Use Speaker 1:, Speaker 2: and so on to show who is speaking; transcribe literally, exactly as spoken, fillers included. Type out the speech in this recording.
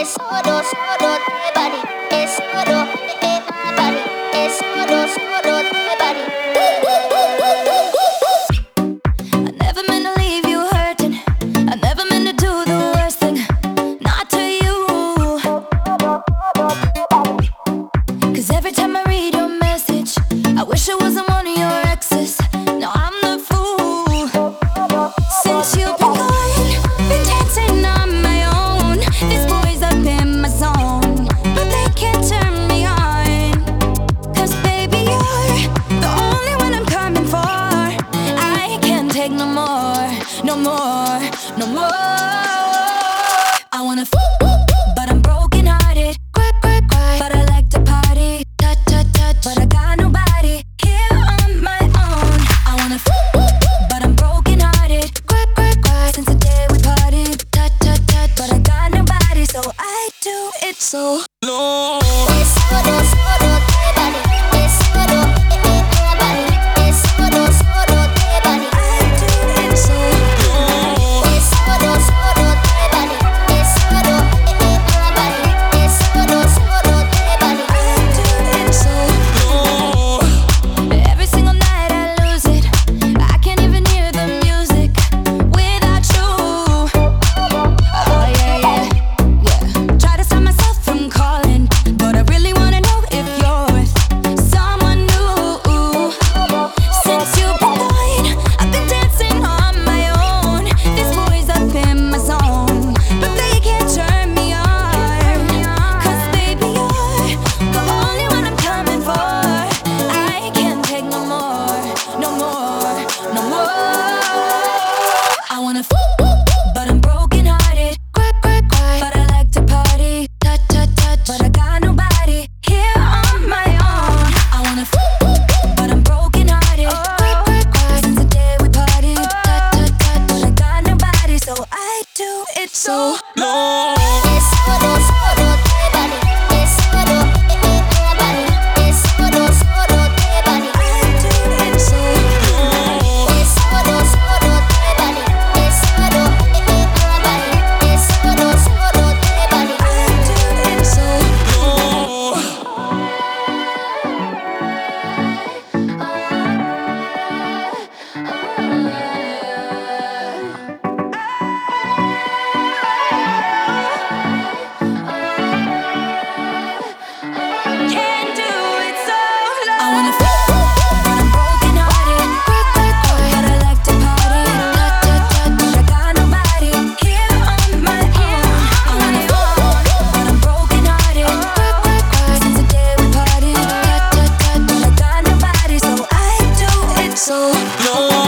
Speaker 1: es solo, solo de body, es solo de my body, es solo, solo de body. I never meant to leave you hurting. I never meant to do the worst thing, not to you. 'Cause every time I read your message, I wish I wasn't one of your exes. No, I'm the fool. Since you've been gone, been dancing on my own. These boys up in my zone, but they can't turn me on. 'Cause baby, you're the only one I'm coming for. I can't take no more, no more, no more. I wanna f, but I'm broken hearted. Cry, cry, cry, but I like to party. Touch, touch, touch, but I got nobody here on my own. I wanna f, but I'm broken hearted. Cry, cry, cry, since the day we parted. Touch, touch, touch, but I got nobody, so I do it so low. Es solo, solo de body, es solo de my body, es solo, solo de body. I do it so low. Es solo, solo de body, es solo de my body, es solo, solo de body. I do it so low. Every single night I lose it. I can't even hear the music without you. Oh yeah, yeah, yeah. Try to stop myself from calling, but I really wanna know if you're with someone new. Since you've been gone, I've been dancing on my own. These boys up in my zone, but they can't turn me on. 'Cause baby, you're the only one I'm coming for. I can't take no more, no more, no more. I wanna f, but I'm broken hearted. Cry, cry, cry, but I like to party. Touch, touch, touch, but I got nobody here on my own. I wanna f, but I'm broken hearted. Cry, cry, cry, since the day we parted. Touch, touch, touch, but I got nobody, so I do it so low. Es solo, solo de body, es solo de my body, es solo, solo de body. I do it so low. Es solo, solo de body, es solo de my body, es solo, solo de body. I do it so low. Can't do it so low. I wanna f, but I'm broken hearted. Cry, cry, cry, but I like to party. Touch, touch, touch, but I got nobody here on my own. I wanna f, but I'm broken hearted. Cry, cry, cry, since the day we parted. Touch, touch, touch, but I got nobody, so I do it so low.